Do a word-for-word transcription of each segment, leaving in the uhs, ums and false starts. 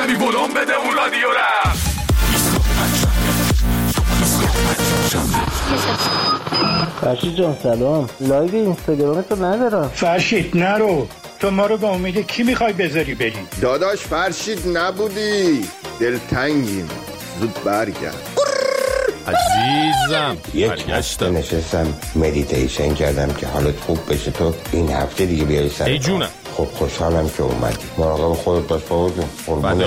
کمی ولوم بده اون رادیو را. فرشید جان سلام، لایو اینستاگرامتو ندارم. فرشید نرو، تو ما رو به امید کی میخوای بذاری بریم؟ داداش فرشید نبودی، دلتنگیم، زود برگرد. عزیزم یک هفته نشستم مدیتیشن کردم که حالت خوب بشه، تو این هفته دیگه بیای سر ای جونم. خب خوشحالم که اومدی. مراقب خودت باش بابا جون. قربونت.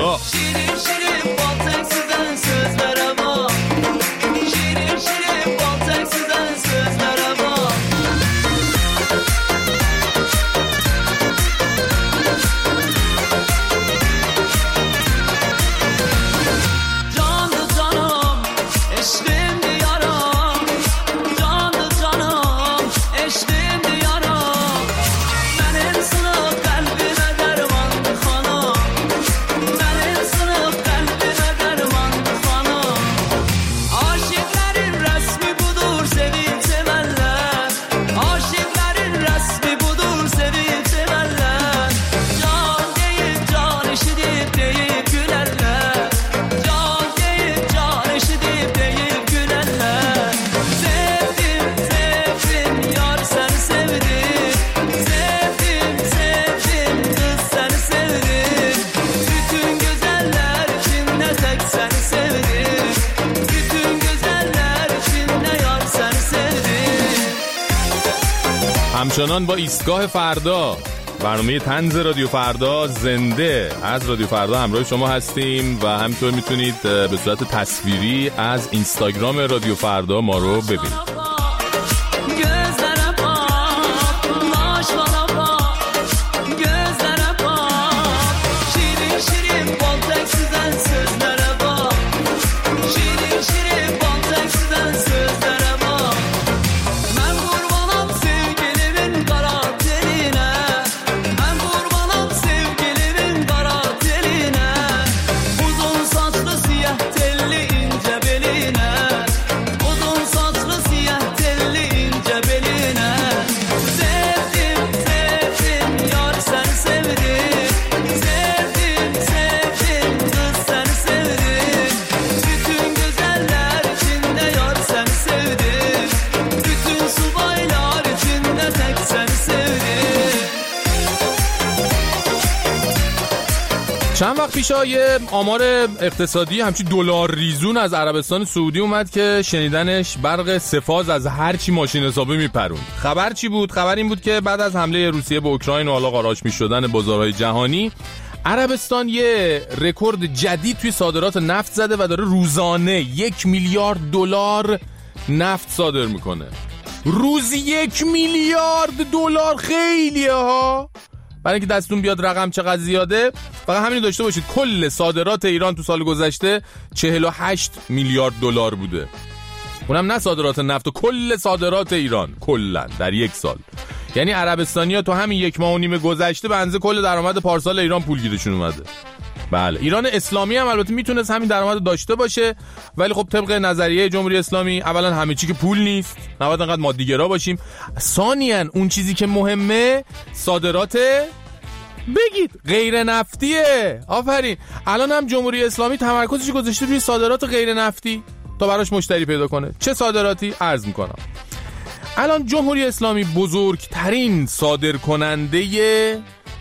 همچنان با ایستگاه فردا، برنامه طنز رادیو فردا زنده از رادیو فردا همراه شما هستیم و همینطور میتونید به صورت تصویری از اینستاگرام رادیو فردا ما رو ببینید. چند وقت پیش یه آمار اقتصادی همچی دلار ریزون از عربستان سعودی اومد که شنیدنش برق سفاز از هر چی ماشین حسابی میپرون. خبر چی بود؟ خبر این بود که بعد از حمله روسیه به اوکراین و حالا قاراچ میشدن بازارهای جهانی، عربستان یه رکورد جدید توی صادرات نفت زده و داره روزانه یک میلیارد دلار نفت صادر میکنه. روزی یک میلیارد دلار، خیلیه ها. برای اینکه دستون بیاد رقم چقدر زیاده، فقط همین داشته باشید کل صادرات ایران تو سال گذشته چهل و هشت میلیارد دلار بوده. اونم نه صادرات نفت، و کل صادرات ایران کلا در یک سال. یعنی عربستانی‌ها تو همین یک ماه و نیم گذشته به اندازه کل درآمد پارسال ایران پول گیرشون اومده. بله، ایران اسلامی هم البته میتونست همین درآمد داشته باشه، ولی خب طبق نظریه جمهوری اسلامی اولا همه چی که پول نیست، نباید انقدر مادیگرا باشیم. ثانیاً اون چیزی که مهمه صادرات بگید غیر نفتیه. آفرین. الان هم جمهوری اسلامی تمرکزش گذاشته روی صادرات غیر نفتی تا براش مشتری پیدا کنه. چه صادراتی؟ عرض میکنم. الان جمهوری اسلامی بزرگترین صادرکننده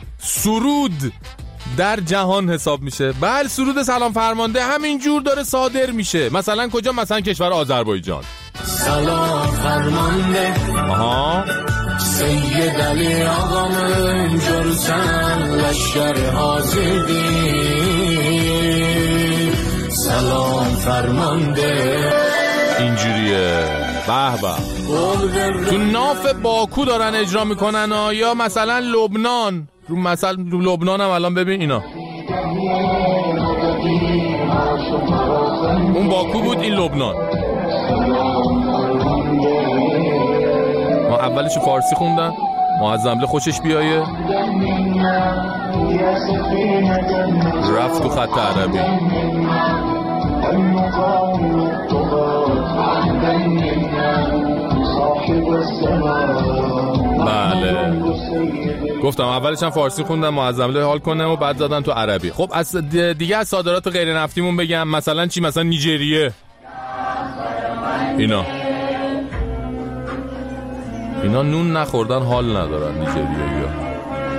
سرود در جهان حساب میشه. بله، سرود سلام فرمانده همین جور داره صادر میشه. مثلا کجا؟ مثلا کشور آذربایجان. سلام فرمانده آها سید علی آقا من جرسن لشکر آزیدی. سلام فرمانده اینجوریه. به به. تو ناف باکو دارن اجرا میکنن ها. یا مثلا لبنان، رو مثلا رو لبنان هم الان ببین اینا. اون باکو بود، این لبنان. ما اولش فارسی خوندن، معظمله خوشش بیایه رفت تو خط عربی. بله گفتم اولش هم فارسی خوندم معظم حال کنم و بعد زدن تو عربی. خب از دیگه از صادرات غیر نفتیمون بگم مثلا چی؟ مثلا نیجریه، اینا اینا نون نخوردن حال ندارن نیجریه یا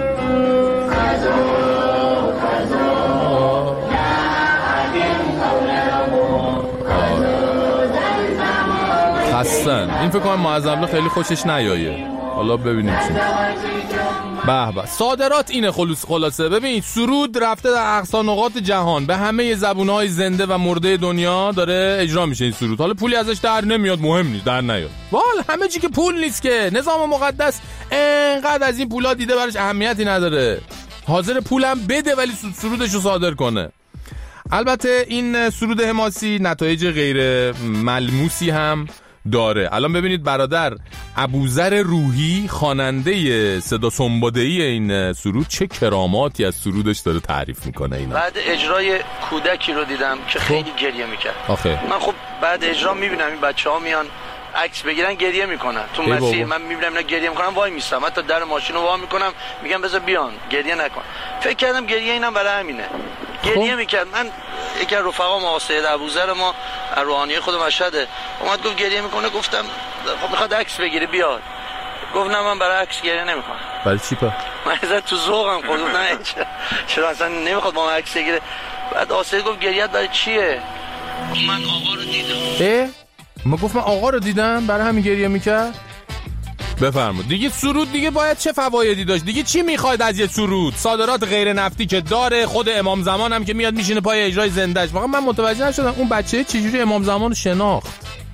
خستن. این فکر کنم معظم خیلی خوشش نیایه، حالا ببینیم چی. به به صادرات اینه خلوص خلاصه. ببین سرود رفته در اقصا نقاط جهان، به همه زبونهای زنده و مرده دنیا داره اجرا میشه این سرود. حالا پولی ازش در نمیاد، مهم نیست، در نیاد. وال همه چی که پول نیست که. نظام مقدس انقدر از این پولا دیده براش اهمیتی نداره، حاضر پولم بده ولی سرودشو صادر کنه. البته این سرود حماسی نتایج غیر ملموسی هم داره. الان ببینید برادر ابوذر روحی خواننده صدا سنباده‌ای این سرود چه کراماتی از سرودش داره تعریف میکنه. اینا بعد اجرای کودکی رو دیدم که خیلی گریه میکرد. آخه من خب بعد اجرا میبینم این بچه‌ها میان عکس بگیرن گریه میکنن تو مسیر، من میبینم اینا گریه میکنن وای میستم، حتی در ماشین رو وا میکنم میگم بذار بیان گریه نکن. فکر کردم گریه اینم برای همینه، گریه میکرد. من یکی از رفقا ما سید ابوذر ما روحانی خود مشهده اومد گفت گریه میکنه، گفتم خب میخواد عکس بگیره بیاد، گفت نه من برای عکس گریه نمیکنم. برای چی پا؟ من ازت تو ذوقم خودم نه چرا اصلا نمیخواد با من عکس بگیره. بعد آسید گفت گریه‌ات برای چیه؟ من آقا رو دیدم. اه؟ ما گفت من آقا رو دیدم برای همین گریه میکرد. بفرمایید دیگه سرود دیگه باید چه فوایدی داشت دیگه؟ چی میخواید از یه سرود؟ صادرات غیر نفتی که داره، خود امام زمان هم که میاد میشینه پای اجرای زندهش. واقعا من متوجه نشدم اون بچه چجوری امام زمان رو شناخت.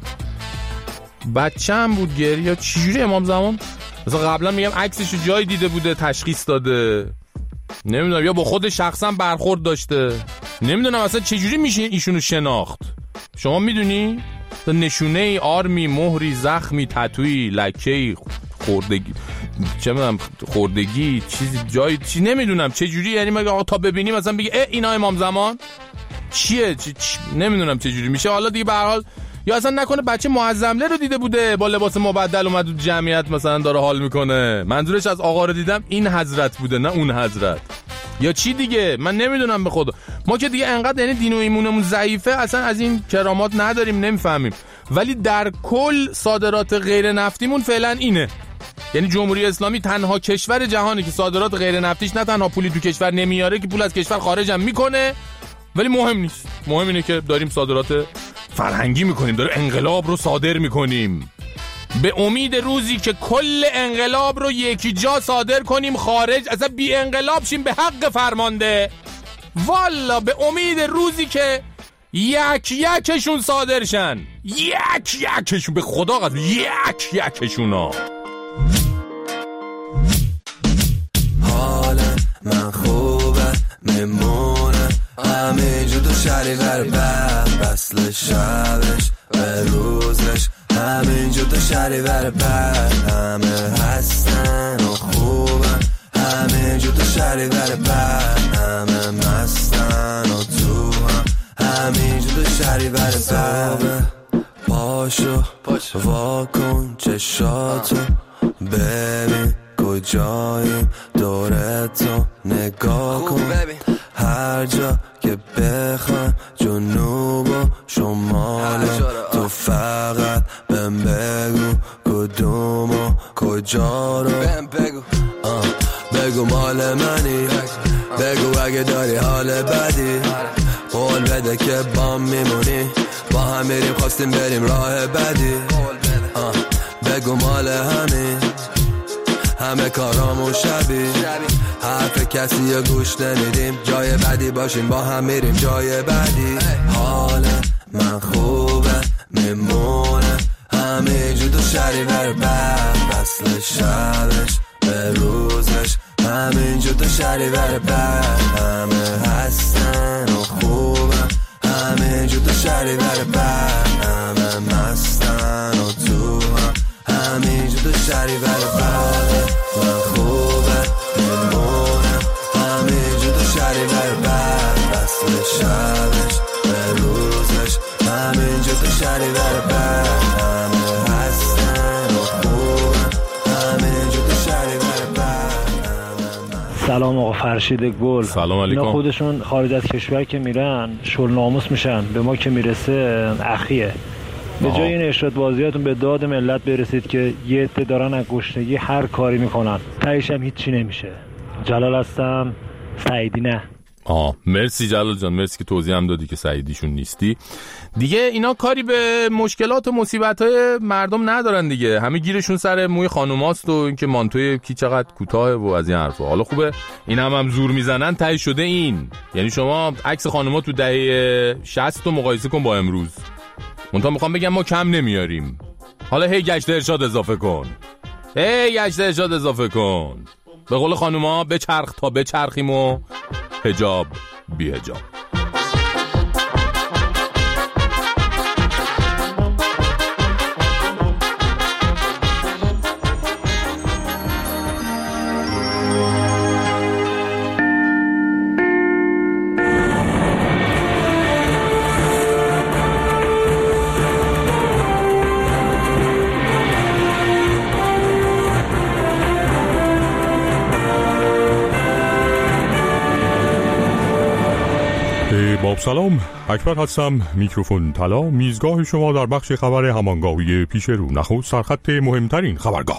بچه هم بود گریه، چجوری امام زمان مثلا قبلا میگم عکسشو جای دیده بوده تشخیص داده، نمیدونم یا با خود شخصا برخورد داشته، نمیدونم اصلا چجوری میشه ایشونو شناخت. شما میدونی؟ نشونه ای، آرمی، مهری، زخمی، تتویی، لکه‌ای، خوردگی، چه میدونم خوردگی، چیزی جای چی نمیدونم چه جوری، یعنی مگه آقا تا ببینی مثلا بگی اه اینا امام زمان چیه چی چی نمیدونم چه جوری میشه. حالا دیگه به هر حال یا اصلا نکنه بچه معظمله رو دیده بوده با لباس مبدل اومد تو جمعیت مثلا داره حال میکنه، منظورش از آقا رو دیدم این حضرت بوده نه اون حضرت، یا چی دیگه من نمیدونم به خدا. ما که دیگه انقدر یعنی دین و ایمونمون ضعیفه اصلا از این کرامات نداریم نمیفهمیم. ولی در کل صادرات غیر نفتیمون فعلا اینه، یعنی جمهوری اسلامی تنها کشور جهانی که صادرات غیر نفتیش نه تنها پولی تو کشور نمیاره که پول از کشور خارج هم میکنه، ولی مهم نیست، مهم اینه که داریم صادرات فرهنگی میکنیم، داره انقلاب رو صادر میکنیم به امید روزی که کل انقلاب رو یکی جا صادر کنیم خارج، اصلا بی انقلاب شیم به حق فرمانده. والا به امید روزی که یک یکشون صادر شن، یک یکشون، به خدا قسم یک یکشون ها. حالا من خوبه میمونه همه جو دو شریور بر بسل شبش به روزش همینجور تو شریور بر همه هستن و خوبن همینجور تو شریور بر همه مستن و تو هم همینجور تو شریور بر پاشو واکن چشاتو ببین کجاییم دورتو نگاه کن هر جا که بخوان جنوب و شمال تو فقط بهم بگو کدوم و کجا رو بهم بگو آه. بگو مال منی بگو اگه داری حال بدی قول بده که با میمونی با هم میریم خواستیم بریم راه بدی آه. بگو مال همین همه کارامون شبیه حرف کسی یا گوش نمیدیم جای بدی باشیم با هم میریم جای بدی حال من خوبه میمونه همه جو دو شریور بر فصل شبش به روزش همینجور تو شریور بر همه هستن و خوبه همینجور تو شریور بر همه مستن و تو هم همینجور تو شریور بر من خوبه میمونه همینجور تو شریور بر فصل شبش به روزش شهریور پر همه هستن و خوبن همه جو تو شهریور پر. سلام آقا فرشید گل. سلام علیکم. اینا خودشون خارج از کشور که میرن شل ناموس میشن، به ما که میرسه اخیه. به جای این ارشاد بازیاتون به داد ملت برسید که یه عده دارن از گشنگی هر کاری میکنن، تهش هم هیچی نمیشه. جلال هستم، سعیدی نه. آه مرسی جلال جان، مرسی که توضیح هم دادی که سعیدیشون نیستی. دیگه اینا کاری به مشکلات و مصیبت‌های مردم ندارن دیگه، همه گیرشون سر موی خانوماست و اینکه مانتوی کی چقدر کوتاه و از این حرفا. حالا خوبه این هم هم زور میزنن تهی شده این. یعنی شما عکس خانوما تو دهه شصت رو مقایسه کن با امروز. منتها میخوام بگم ما کم نمیاریم. حالا هی گشت ارشاد اضافه کن، هی گشت ارشاد اضافه کن. به قول خانوما بچرخ تا بچرخیم و حجاب بی حجاب. با سلام، اکبر هستم. میکروفون طلا، میزگاه شما در بخش خبر همانگاهی پیش رو. نخست سرخط مهمترین خبرگاه.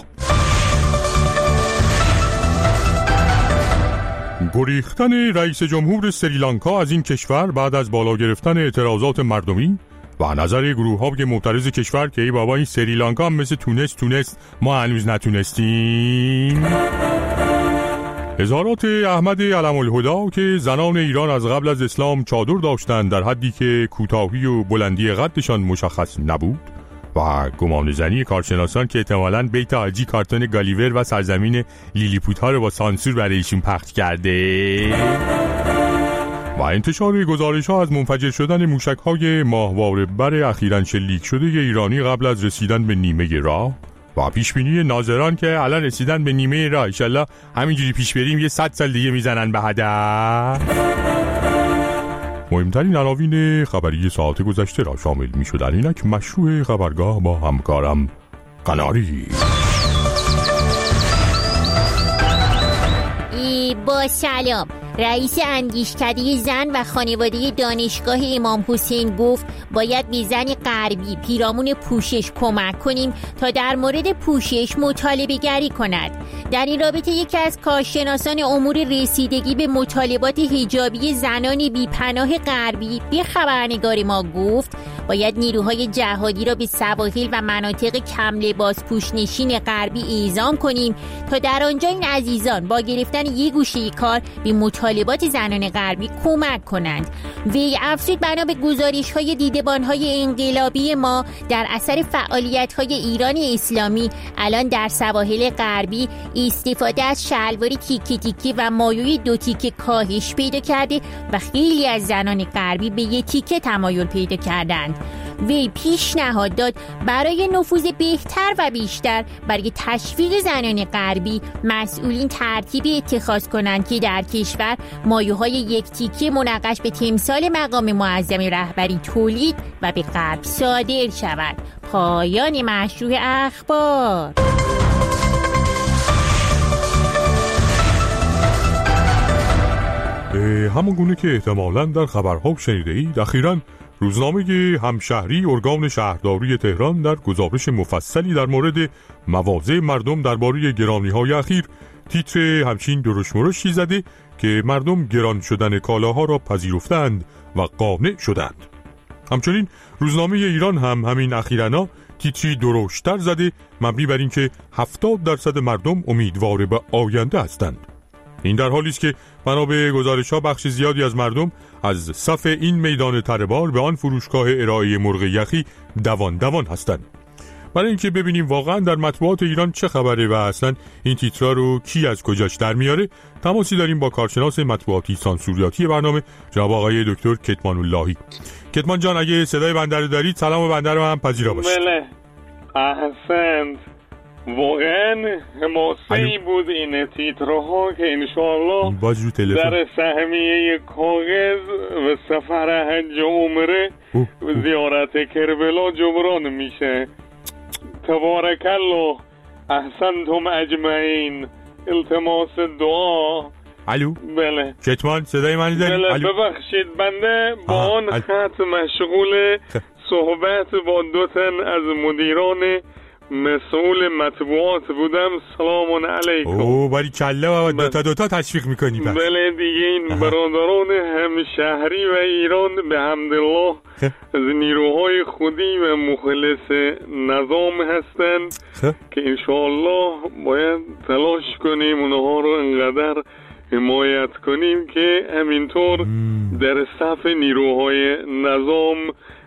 گریختن رئیس جمهور سریلانکا از این کشور بعد از بالا گرفتن اعتراضات مردمی و نظر گروه های معترض کشور که ای بابا این سریلانکا هم مثل تونس تونست ما هنوز نتونستیم. اظهارات احمد علم الهدا که زنان ایران از قبل از اسلام چادر داشتند در حدی که کوتاهی و بلندی قدشان مشخص نبود و گمان زنی کارشناسان که احتمالاً بیت آجی کارتون گالیور و سرزمین لیلیپوت ها رو با سانسور برای ایشون پخش کرده و انتشار گزارش ها از منفجر شدن موشک های ماهواره بر اخیراً شلیک شده ایرانی قبل از رسیدن به نیمه راه و پیشبینی ناظران که الان رسیدن به نیمه راه، انشالله همینجوری پیش بریم یه صد سال دیگه میزنن به هدف. مهمترین عناوین خبری ساعت گذشته را شامل می شدن. اینک مشروع خبرگاه با همکارم قناری. ای با سلام. رئیس اندیشکده زن و خانواده دانشگاه امام حسین گفت باید به زن غربی پیرامون پوشش کمک کنیم تا در مورد پوشش مطالبه گری کند. در این رابطه یکی از کارشناسان امور رسیدگی به مطالبات حجابی زنان بیپناه غربی به خبرنگار ما گفت باید نیروهای جهادی را به سواحل و مناطق کم لباس پوشنشین غربی اعزام کنیم تا در آنجا این عزیزان با گرفتن یک گوشه کار به مطالبات زنان غربی کمک کنند. وی افزود بنا به گزارش‌های دیدبان‌های انقلابی ما در اثر فعالیت‌های ایران اسلامی الان در سواحل غربی استفاده از شلوار تیکه تیکه و مایوی دو تیکه کاهش پیدا کرده و خیلی از زنان غربی به یک تیکه تمایل پیدا کردند. وی پیشنهاد داد برای نفوذ بهتر و بیشتر برای تشویق زنان غربی مسئولین ترتیبی اتخاذ کنند که در کشور مایوهای یک تیکه منقش به تمثال مقام معظم رهبری تولید و به غرب صادر شود. پایان مشروع اخبار. همون گونه که احتمالاً در خبرها شنیده اید، اخیراً روزنامه همشهری ارگان شهرداری تهران در گزارش مفصلی در مورد مواضع مردم درباره گرانی‌های اخیر تیتر همچین درشت مرشتی زده که مردم گران شدن کالاها را پذیرفتند و قانع شدند. همچنین روزنامه ایران هم همین اخیرانا تیتری درشت‌تر زده مبنی بر اینکه هفتاد درصد مردم امیدوار به آینده هستند. این در حالی است که بنا به گزارش‌ها بخش زیادی از مردم از صف این میدان تربار به آن فروشگاه ارائه مرغ یخی دوان دوان هستند. برای اینکه ببینیم واقعا در مطبوعات ایران چه خبره و اصلا این تیترا رو کی از کجاش در میاره، تماسی داریم با کارشناس مطبوعاتی سانسوریاتی برنامه جناب آقای دکتر کتمان اللهی. کتمان جان اگه صدای بنده رو دارید سلام بنده رو هم پذیرا باشید. بله احسنت. واقعا حماسه‌ای بود این تیترها که انشاءالله در سهمیه کاغذ و سفر حج عمره و زیارت کربلا جبران میشه. تبارک الله احسنتم اجمعین. التماس دعا. الو بله کتمان صدای من داری؟ بله ببخشید بنده با آن خط مشغول صحبت با دو تن از مدیران مسئول مطبوعات بودم. سلام علیکم. اوه باری کله و دوتا دوتا تشویق میکنی پس. بله دیگه این برادران همشهری و ایران به حمدالله از نیروهای خودی و مخلص نظام هستند که انشاءالله باید تلاش کنیم اونها رو انقدر حمایت کنیم که همینطور در صف نیروهای نظام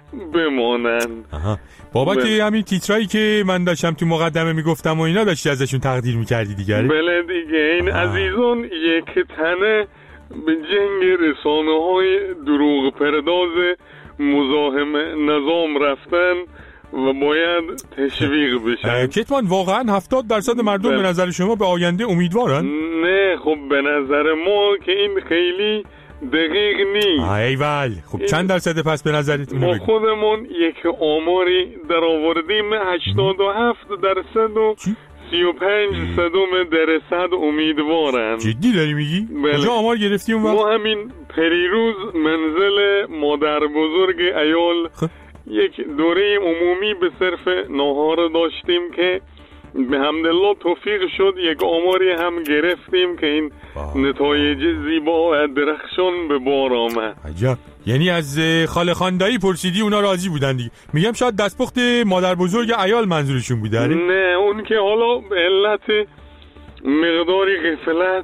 بمانن. آها. بابت بله. همین تیترایی که من داشتم تو مقدمه میگفتم و اینا داشتی ازشون تقدیر میکردی دیگه. بله دیگه این آه. عزیزان یک تنه به جنگ رسانه های دروغ پرداز مزاحم نظام رفتن و باید تشویق بشن. کتمان واقعا هفتاد درصد مردم به نظر شما به آینده امیدوارن؟ نه خب به نظر ما که این خیلی دقیق نیست. ایول خب چند درصد پس به نظرت؟ ما خودمون یک آماری در آوردیم هشتاد و هفت درصد و سی و پنج صدم درصد امیدوارن. جدی داری میگی؟ بله. کجا آمار گرفتی اون وقت؟ ما همین پریروز منزل مادر بزرگ عیال یک دوره عمومی به صرف ناهار داشتیم که به حمدالله توفیق شد یک آماری هم گرفتیم که این نتایج زیبا و درخشان به بار آمد. عجب. یعنی از خاله خاندایی پرسیدی اونا راضی بودن دیگه. میگم شاید دستپخت مادر بزرگ عیال منظورشون بوده. نه اون که حالا به علت مقداری غفلت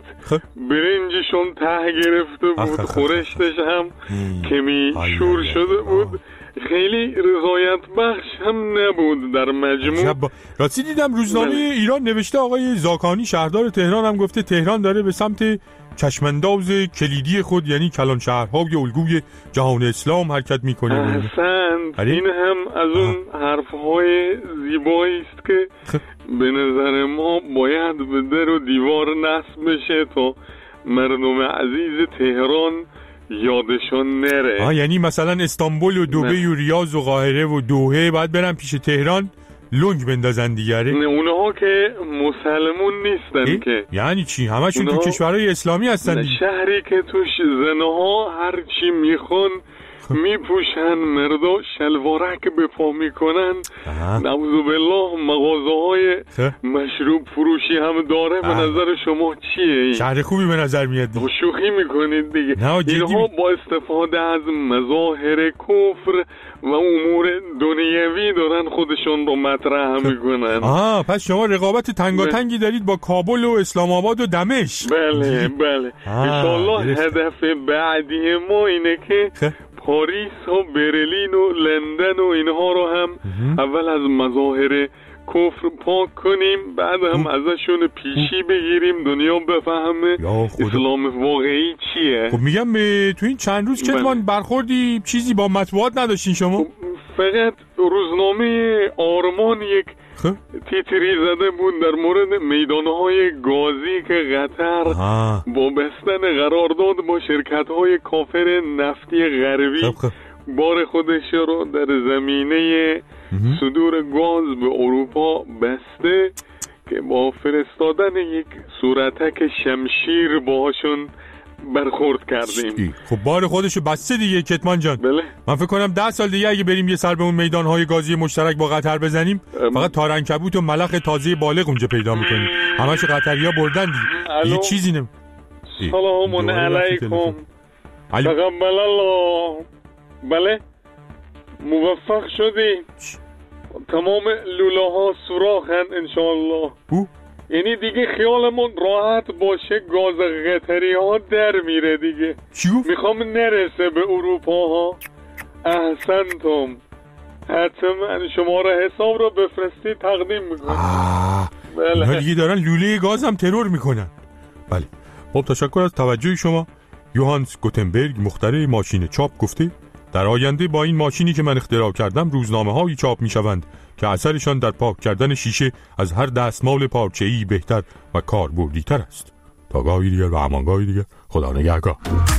برنجشون ته گرفته بود، خورشتش هم کمی شور شده بود، خیلی رضایت بخش هم نبود در مجموع. راستی دیدم روزنامه ایران نوشته آقای زاکانی شهردار تهران هم گفته تهران داره به سمت چشمانداز کلیدی خود یعنی کلان شهرهای الگوی جهان اسلام حرکت میکنه. احسنت. این هم از اون حرفهای زیبایی است که به نظر ما باید به در و دیوار نصب بشه تا مردم عزیز تهران یادشون نره. آه یعنی مثلا استانبول و دبی و ریاض و قاهره و دوحه باید برن پیش تهران لنگ بندازن دیگره. نه اونها که مسلمون نیستن که. یعنی چی؟ همشون تو کشورهای اسلامی هستن دیگه. شهری که توش زنها هر چی میخون میپوشن، مردا شلوارک به پا میکنن، نعوذ بالله مغازه های مشروب فروشی هم داره. به نظر شما چیه این؟ شهر خوبی به نظر میاد دیگه. شوخی میکنید دیگه. اینها با استفاده از مظاهر کفر و امور دنیوی دارن خودشون رو مطرح میکنن. آها پس شما رقابت تنگاتنگی دارید با کابل و اسلام آباد و دمشق. بله بله انشالله هدف بعدی ما اینه که پاریس و برلین و لندن و اینها رو هم اول از مظاهر کفر پاک کنیم، بعد هم ازشون پیشی بگیریم دنیا بفهمه اسلام واقعی چیه. خب میگم تو این چند روز کتمان برخوردی چیزی با مطبوعات نداشتین شما؟ فقط روزنامه آرمان یک تیتری زده بود در مورد میدانهای گازی که قطر با بستن قرارداد با شرکت‌های کافر نفتی غربی بار خودش رو در زمینه صدور گاز به اروپا بسته که با فرستادن یک صورتک شمشیر باهاشون برخورد کردیم. خب بار خودشو بسته دیگه کتمان جان. بله. من فکر کنم ده سال دیگه اگه بریم یه سر به اون میدانهای گازی مشترک با قطر بزنیم ام. فقط تارنکبوت و ملخ تازه بالغ اونجا پیدا میکنیم. همشو قطریا بردن دیگه. یه چیزی نم. سلام علیکم. تقبل الله. بله موفق شدی. تمام لوله ها سوراخن انشالله. یعنی دیگه خیالمون راحت باشه گاز قطری ها در میره دیگه. میخوام نرسه به اروپا ها. احسنتم. حتما شماره حساب رو بفرستی تقدیم میکنم. بله دیگه دارن لوله گاز هم ترور میکنن. بله خب تشکر از توجه شما. یوهانس گوتنبرگ مخترع ماشین چاپ گفته در آینده با این ماشینی که من اختراع کردم روزنامه‌هایی چاپ می‌شوند که اثرشان در پاک کردن شیشه از هر دستمال پارچه‌ای بهتر و کاربردی‌تر است. تا گاهی دیگر و همان گاهی دیگر، خدا نگهدار.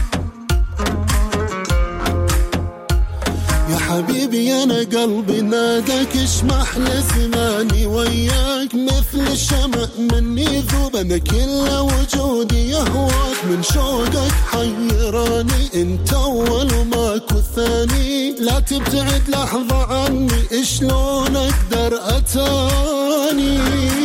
يا حبيبي أنا قلبي ناداك اشمح لزماني وياك مثل الشمع مني ذوب أنا كل وجودي يهواك من شوقك حيراني انت أول وماكو ثاني لا تبتعد لحظة عني شلون أقدر أتاني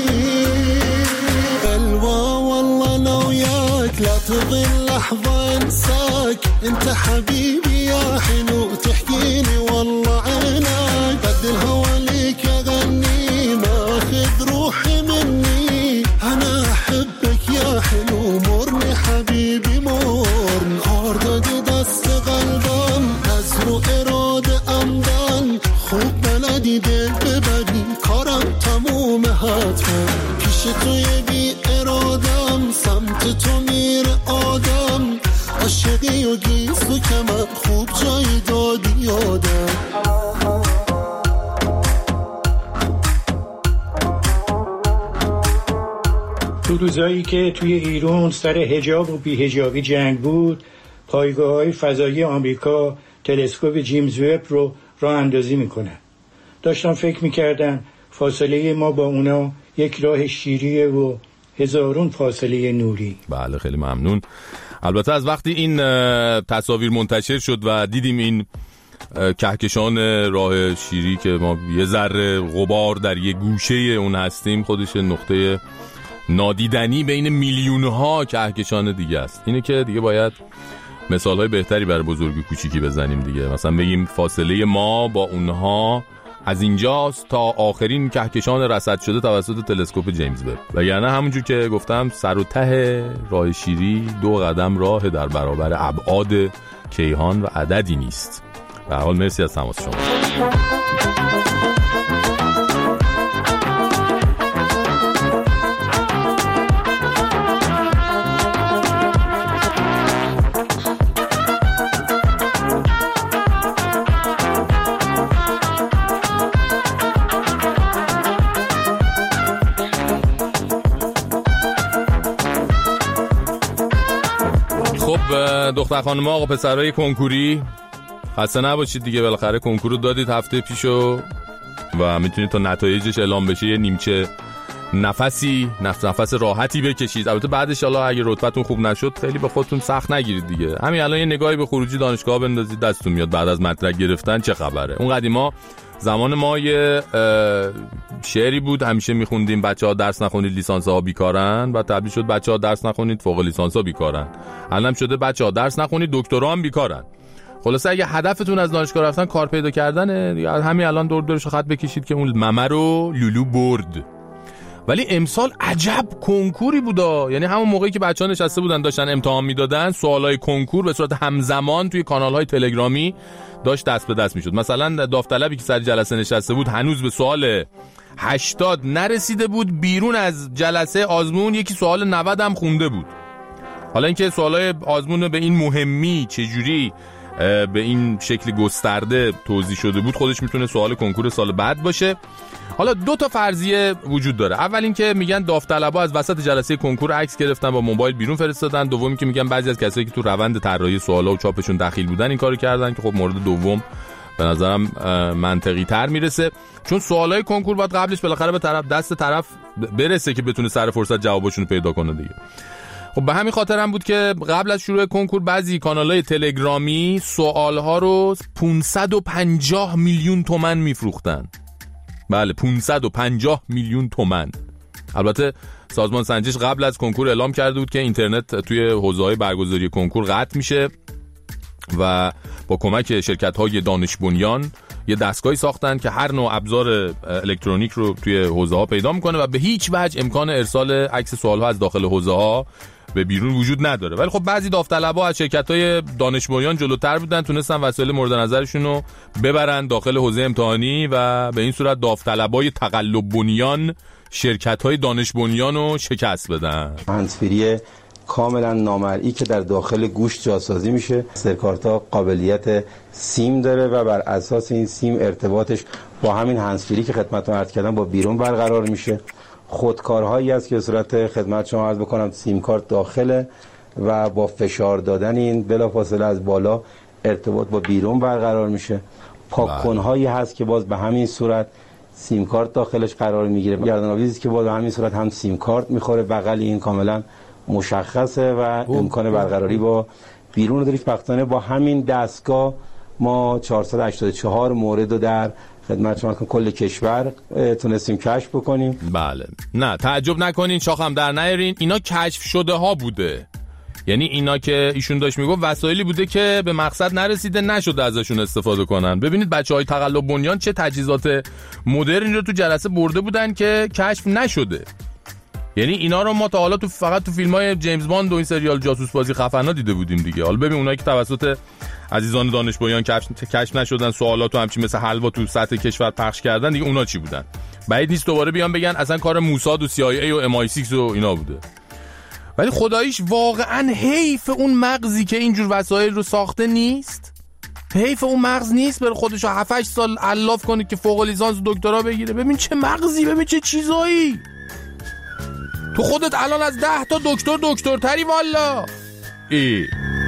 بلوى والله أنا وياك لا تظل لحظة انساك انت حبيبي يا حلو تحكيني والله عينك قد الهوى ليك اغني ماخذ روحي مني انا احبك يا حلو مرني حبيبي مرني آرداد دست قلبم نزرو اراده امدن خوب بلدی دل ببری کارم تموم حتما پیش توی بی ارادم سمت تو میر آدم عاشقی و گیسو که من خوب جایی دادی یادم تو روزایی که توی ایران سر حجاب و بی‌حجابی جنگ بود پایگاه‌های فضایی آمریکا تلسکوپ جیمز وب رو راه اندازی میکنن. داشتم فکر میکردم فاصله ما با اونا یک راه شیریه و هزارون فاصله نوری. بله خیلی ممنون. البته از وقتی این تصاویر منتشر شد و دیدیم این کهکشان راه شیری که ما یه ذره غبار در یه گوشه اون هستیم خودش نقطه نادیدنی بین میلیون‌ها کهکشان دیگه است. اینه که دیگه باید مثال‌های بهتری برای بزرگ و کوچیکی بزنیم دیگه. مثلا بگیم فاصله ما با اونها از اینجاست تا آخرین کهکشان رصد شده توسط تلسکوپ جیمز وب. وگرنه همونجور که گفتم سر و ته راه شیری دو قدم راه در برابر ابعاد کیهان و عددی نیست. به هر حال مرسی از تماس شما. دختر خانم آقا پسرای کنکوری خسته نباشید دیگه، بالاخره کنکور رو دادید هفته پیشو و میتونید تا نتایجش اعلام بشه یه نیمچه نفسی نفس نفس راحتی بکشید. البته بعدش حالا اگه رتبتون خوب نشد خیلی به خودتون سخت نگیرید دیگه، همین الان یه نگاهی به خروجی دانشگاه بندازید دستتون میاد بعد از مدرک گرفتن چه خبره. اون قدیما زمان ما یه شعری بود همیشه میخوندیم بچه‌ها درس نخونید لیسانس ها بیکارن، بعد تبدیل شد بچه‌ها درس نخونید فوق لیسانس ها بیکارن، الان شده بچه‌ها درس نخونید دکترا هم بیکارن. خلاصه اگه هدفتون از دانشگاه رفتن کار پیدا کردنه همین الان دور دورش خط بکشید که اون ممه رو لولو برد. ولی امسال عجب کنکوری بودا، یعنی همون موقعی که بچه‌ها نشسته بودن داشتن امتحان میدادن سوالای کنکور به صورت همزمان توی کانال‌های تلگرامی داشت دست به دست میشد. مثلا داوطلبی که سر جلسه نشسته بود هنوز به سوال هشتاد نرسیده بود، بیرون از جلسه آزمون یکی سوال نود هم خونده بود. حالا اینکه سوالای آزمون به این مهمی چجوری به این شکل گسترده توضیح شده بود خودش میتونه سوال کنکور سال بعد باشه. حالا دو تا فرضیه وجود داره. اول این که میگن داوطلبا از وسط جلسه کنکور عکس گرفتن با موبایل بیرون فرستادن. دومی که میگن بعضی از کسایی که تو روند طراحی سوالا و چاپشون دخیل بودن این کارو کردن که خب مورد دوم به نظرم منطقی تر میرسه، چون سوالای کنکور باید قبلش بالاخره به طرف دست طرف برسه که بتونه سر فرصت جوابشون رو پیدا کنه دیگه. خب به همین خاطر هم بود که قبل از شروع کنکور بعضی کانال‌های تلگرامی سوال‌ها رو پانصد و پنجاه میلیون تومان میفروختن. بله پانصد و پنجاه میلیون تومان. البته سازمان سنجش قبل از کنکور اعلام کرده بود که اینترنت توی حوزه‌های برگزاری کنکور قطع میشه و با کمک شرکت‌های دانش بنیان یه دستگاهی ساختن که هر نوع ابزار الکترونیک رو توی حوزه‌ها پیدا میکنه و به هیچ وجه امکان ارسال عکس سوال‌ها از داخل حوزه‌ها به بیرون وجود نداره. ولی خب بعضی داوطلبا از شرکت‌های دانش بنیان جلوتر بودن، تونستن وسایل مورد نظرشون رو ببرن داخل حوزه امتحانی و به این صورت داوطلبای تقلب بنیان شرکت‌های دانش بنیان رو شکست بدن. هندزفری کاملا نامرئی که در داخل گوشت جاسازی میشه. سرکارتا قابلیت سیم داره و بر اساس این سیم ارتباطش با همین هندزفری که خدمتتون عرض کردم با بیرون برقرار میشه. خودکارهایی است که به صورت خدمت شما عرض بکنم سیم کارت داخله و با فشار دادن این بلافاصله از بالا ارتباط با بیرون برقرار میشه. پاک‌کن‌هایی هست که باز به همین صورت سیم کارت داخلش قرار میگیره. گردن‌آویزی که باز به همین صورت هم سیم کارت میخوره، بغل این کاملا مشخصه و امکان برقراری با بیرون دارید. وقتانه با همین دستگاه ما چهارصد و هشتاد و چهار مورد رو در خدمت شما کل کشور تونستیم کشف بکنیم. بله، نه تعجب نکنین، شاخ هم در نیارین، اینا کشف شده ها بوده. یعنی اینا که ایشون داشت میگفت وسایلی بوده که به مقصد نرسیده، نشده ازشون استفاده کنن. ببینید بچهای تقلب بنیان چه تجهیزات مدرنی رو تو جلسه برده بودن که کشف نشده. یعنی اینا رو ما تا حالا تو فقط تو فیلم‌های جیمز باند و این سریال جاسوس بازی خفنا دیده بودیم دیگه. حالا ببین اونایی که توسط عزیزان دانش بنیان کشف کشف نشدن، سوالات و همچین مثل حلوا تو سطح کشور پخش کردن دیگه، اونا چی بودن؟ بعید نیست دوباره بیان بگن اصلا کار موساد و سی آی ای و ام آی شش و اینا بوده. ولی خداییش واقعا حیف اون مغزی که اینجور وسایل رو ساخته نیست. حیف اون مغز نیست بر خودشو هفت هشت سال الاف کنه که فوق لیسانس و دکترا بگیره. ببین چه مغزی، ببین چه چیزایی. تو خودت الان از ده تا دکتر دکترتری والا. ای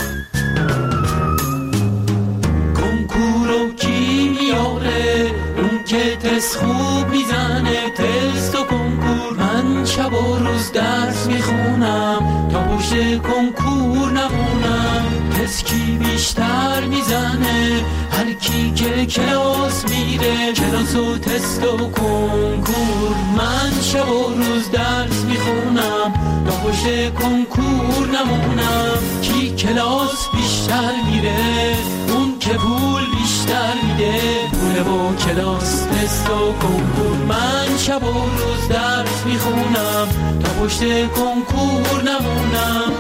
کنکور و کیمیاره اون که تست خوب میزنه، تست و کنکور. من شب و روز درس میخونم تا پشت کنکور نمونم. تست کی بیشتر میزنه؟ هر کی که کلاس میره، کلاس و تست و کنکور. من شب و روز درس میخونم تا پشت کنکور نمونم. کی کلاس بیشتر میره؟ اون که پول بیشتر میده. پول و کلاس تست و کنکور. من شب و روز درس میخونم تا پشت کنکور نمونم.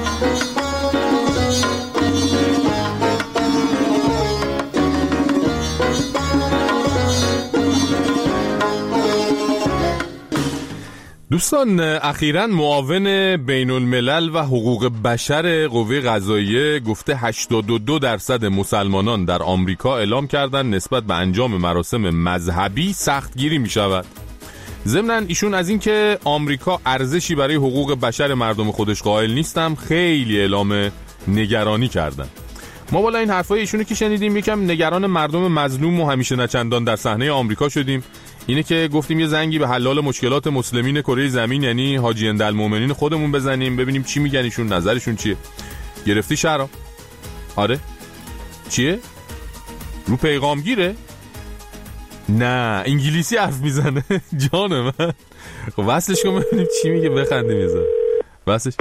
دوستان، اخیراً معاون بین الملل و حقوق بشر قوه قضاییه گفته هشتاد و دو درصد مسلمانان در آمریکا اعلام کردند نسبت به انجام مراسم مذهبی سختگیری می شود. ضمناً ایشون از این که آمریکا ارزشی برای حقوق بشر مردم خودش قائل نیستم خیلی اعلام نگرانی کردن. ما بالا این حرفای ایشونو که شنیدیم یکم نگران مردم مظلوم و همیشه نچندان در صحنه آمریکا شدیم. اینه که گفتیم یه زنگی به حلال مشکلات مسلمین کره زمین یعنی حاجی اندالمومنین خودمون بزنیم ببینیم چی میگن ایشون، نظرشون چیه. گرفتی شهرام؟ آره چیه؟ رو پیغامگیره؟ نه انگلیسی حرف میزنه. جان من خب وصلش کن ببینیم چی میگه، بخندیم یه ذره. وصلش.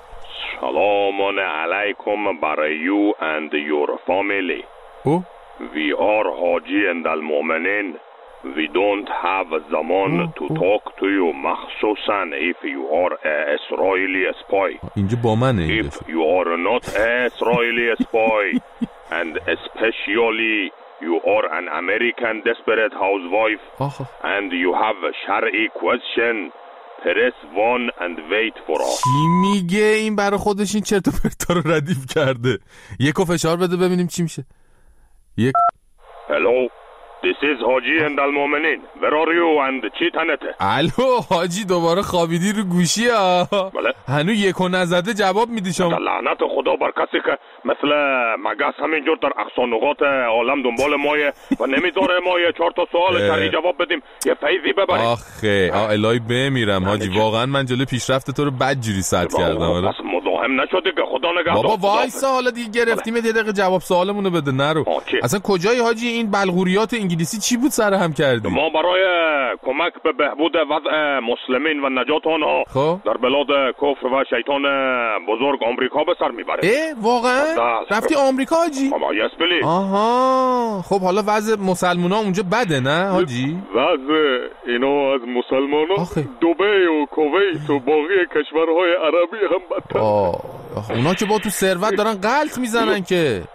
سلام علیکم برای you and your family. او We are حاجی اندالمومنین. We don't have zaman to talk to you مخصوصا if you are a Israeli spy. اینجا با منه. If you are not a Israeli spy and especially you are an American desperate housewife and you have a شرعی question, press one and wait for us. چی میگه این برای خودش؟ این چرت و پرتا رو ردیف کرده. یکو فشار بده ببینیم چی میشه. یک Hello. This is حاجی اندالمومنین. Where are you and چی تنته؟ الو حاجی دوباره خوابیدی رو گوشی ها. بله. هنو یکو نزده جواب میدی شما. لعنت خدا بر کسی که مثل مگس همینجور در اقصانقات عالم دنبال مایه و نمیذاره ما یه چهار تا سوال سریع جواب بدیم یه فیضی ببریم. آخه آ الهی بمیرم حاجی، واقعا من جلوی پیشرفت تو رو بدجوری سد کردم. بس مزاحم نشده که خدا نگهدار. بابا وایسا حالا دیگه گرفتیم یه دقیقه جواب سوالمونو بده. نرو اصلا کجایی حاجی؟ این بلغوریات انگلیسی چی بود سر هم کردی؟ ما برای کمک به بهبود وضع مسلمین و نجات آنها خب در بلاد کفر و شیطان بزرگ آمریکا به سر میبریم. اه واقعا رفتی آمریکا حاجی؟ ماما یس بلی. آها خب حالا وضع مسلمونا اونجا بده نه حاجی؟ وضع اینا از مسلمانا دبی و کویت و باقی کشورهای عربی هم بدتر. آه اونا که با تو ثروت دارن غلط میزنن که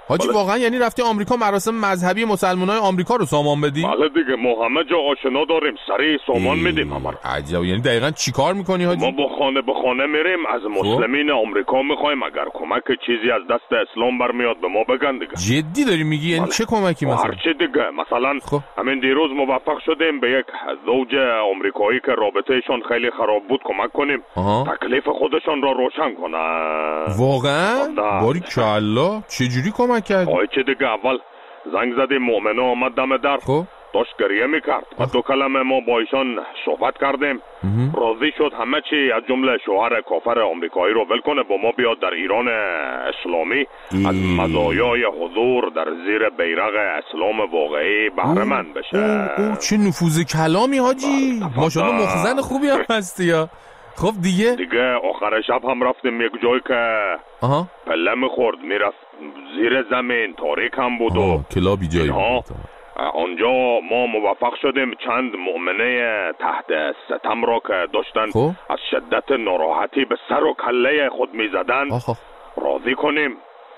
حاجی واقعا یعنی رفتی آمریکا مراسم مذهبی مسلمانای آمریکا رو سامان بدی؟ بله دیگه ما همه جا آشنا داریم، سریع سامان میدیم همه رو. عجب. یعنی دقیقاً چیکار میکنی حاجی؟ ما با خانه به خانه میریم، از مسلمین آمریکا میخوایم اگر کمک چیزی از دست اسلام برمیاد به ما بگن دیگه. جدی داری میگی؟ یعنی چه کمکی مثلا؟ هر چی دیگه. مثلا خب. همین دیروز موفق شدیم به یک زوج آمریکایی که رابطهشون خیلی خراب بود کمک کنیم. آها. تکلیف خودشون را روشن کنن. واقعا؟ باری کلا چجوری کمک کردی؟ آی چه دیگه، اول زنگ زدیم، مؤمنه آمد دم در. خب داشت گریه میکرد و دو کلمه ما با ایشان صحبت کردیم. راضی شد همه چی از جمله شوهر کافر آمریکایی رو ول کنه با ما بیاد در ایران اسلامی ای. از مزایای حضور در زیر بیرق اسلام واقعی بهره مند بشه. او او چه نفوذ کلامی حاجی، ماشاءالله مخزن خوبی هم هستی یا. خب دیگه دیگه آخر شب هم رفتیم یک جایی که آها پله میخورد میرفت زیر زمین، تاریک هم بود و کلابی جایی بود. آنجا ما موفق شدیم چند مؤمنه تحت ستم را که داشتن خب؟ از شدت ناراحتی به سر و کله خود میزدن راضی کنیم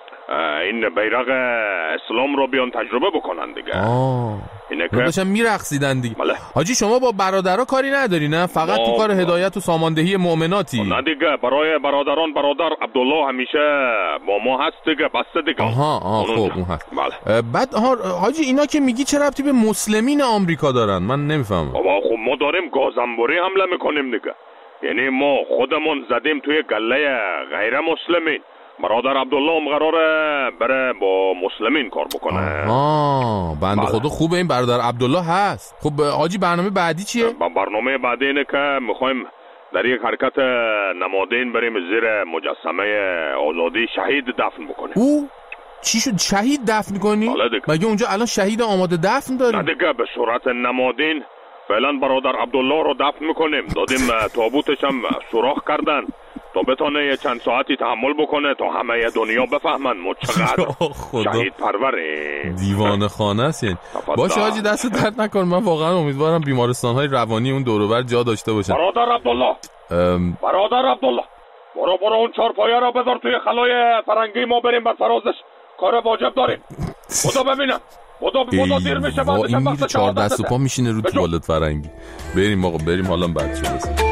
این بیرق اسلام رو بیان تجربه بکنن دیگه. اینه که داشتن میرقصیدن دیگه. حاجی شما با برادرها کاری نداری نه؟ فقط تو کار هدایت و ساماندهی مؤمناتی؟ نه دیگه، برای برادران برادر عبدالله همیشه با ما هست دیگه، بسته دیگه. آها آها خب اون هست. بله. بعد حاجی اینا که میگی چه ربطی به مسلمین آمریکا دارن؟ من نمیفهمم. بابا خب ما داریم گازنبوری حمله میکنیم دیگه، یعنی ما خودمون زدیم توی گله غیر مسلمین. برادر عبدالله هم قراره بره با مسلمین کار بکنه. آه بنده خدا خوبه این برادر عبدالله هست. خب حاجی برنامه بعدی چیه؟ برنامه بعدی اینه که میخوایم در یک حرکت نمادین بریم زیر مجسمه آزادی شهید دفن بکنیم. او چی شد شهید دفن کنی؟ مگه اونجا الان شهید آماده دفن داریم؟ نه دیگه، به صورت نمادین فعلا برادر عبدالله رو دفن میکنیم. دادیم تابوتش هم سوراخ کردن تا بتونه یه چند ساعتی تحمل بکنه تا همه دنیا بفهمن ما چقدر شهید پروره. دیوانه خانه است یعنی. باشه حاجی دست درد نکن، من واقعا امیدوارم بیمارستان‌های روانی اون دور و بر جا داشته باشن. برادر عبدالله ام... برادر عبدالله برو برو اون چارپایه رو بذار توی خلای فرنگی، ما بریم بر فرازش، کار واجب داریم. خدا ببینم خدا خدا دیر میشه. بعد این میره چهار دست و پا میشینه رو توالت فرنگی. بریم آقا بریم، حالا بعد چه بس.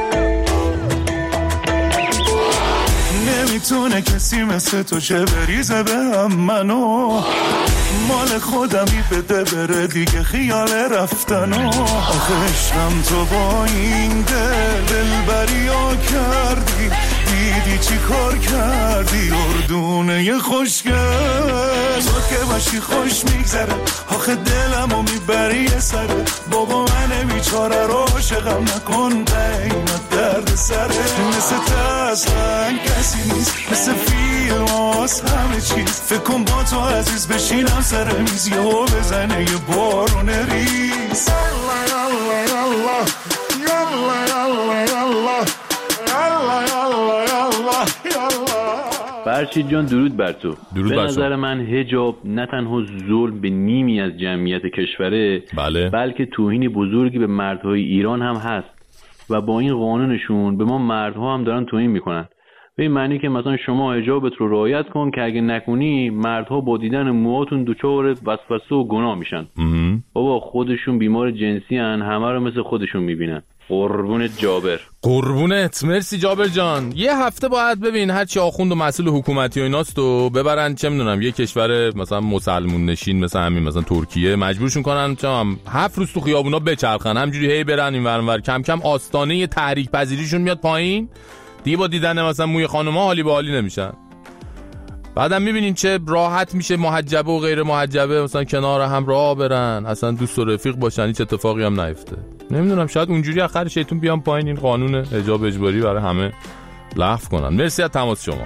نمیتونه کسی مثل تو شه بریزه به هم منو، مال خودمی بده بره دیگه خیال رفتنو. آخه عشقم تو با این دل دلبریا کردی، دیدی چی کار کردی اردونه خوشگل. تو که باشی خوش میگذره، آخه دلمو میبری یه سره. بابا من بیچاره رو عاشقم نکن، قیمت درد سره. مثل تسلن کسی نیست، مثل فیلم هاست همه چیز. فکر کن با تو عزیز بشینم سر میز، یهو بزنه یه بارون ریز. یالله یالله یالله یالله یالله یالله یالله یالله. فرشید جان درود بر تو. درود به بر نظر من حجاب نه تنها ظلم به نیمی از جمعیت کشوره، بله. بلکه توهین بزرگی به مردهای ایران هم هست و با این قانونشون به ما مردها هم دارن توهین میکنن. به این معنی که مثلا شما حجابت رو رعایت کن که اگه نکنی مردها با دیدن موهاتون دچار وسوسه و گناه میشن. بابا خودشون بیمار جنسی ان، همه رو مثل خودشون میبینن. قربونت جابر. قربونت، مرسی جابر جان. یه هفته باید ببین هرچی آخوند و مسئول حکومتی و ایناست و ببرن چه میدونم یه کشور مثلا مسلمون نشین مثلا همین مثلا ترکیه مجبورشون کنن چه هم هفت روز تو خیابونا بچرخن، همجوری هی برن این ور اونور. کم کم آستانه تحریک پذیریشون میاد پایین دیگه، با دیدن مثلا موی خانوما حالی به حالی نمیشن. بعدم میبینین چه راحت میشه محجبه و غیر محجبه مثلا کنار هم راه برن، اصلا دوست و رفیق باشن، هیچ اتفاقی هم نیفته. نمیدونم شاید اونجوری آخر شیطون بیان پایین این قانون حجاب اجباری برای همه لغو کنن. مرسی از تماس شما.